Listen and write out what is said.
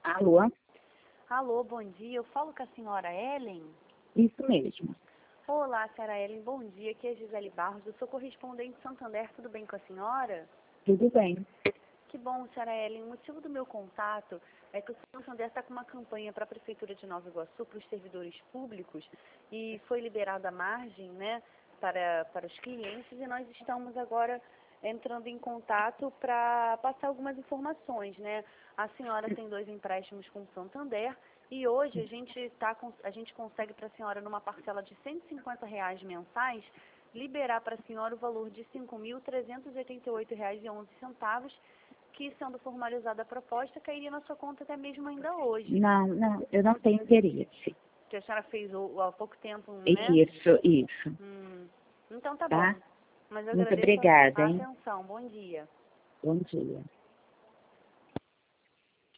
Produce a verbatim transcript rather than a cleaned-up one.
Alô? Alô, bom dia. Eu falo com a senhora Ellen? Isso mesmo. Olá, senhora Ellen, bom dia. Aqui é Gisele Barros, eu sou correspondente de Santander. Tudo bem com a senhora? Tudo bem. Que bom, senhora Ellen. O motivo do meu contato é que o Santander está com uma campanha para a Prefeitura de Nova Iguaçu, para os servidores públicos, e foi liberada a margem, né, para, para os clientes, e nós estamos agora entrando em contato para passar algumas informações, né? A senhora tem dois empréstimos com o Santander e hoje a gente, tá, a gente consegue para a senhora, numa parcela de cento e cinquenta reais mensais, liberar para a senhora o valor de cinco mil trezentos e oitenta e oito reais e onze centavos, que, sendo formalizada a proposta, cairia na sua conta até mesmo ainda hoje. Não, não, eu não tenho interesse. Que a senhora fez o- há pouco tempo, né? Isso, isso. Hum, então tá Tá? bom. Mas eu Muito agradeço obrigada, a hein? atenção. Bom dia. Bom dia.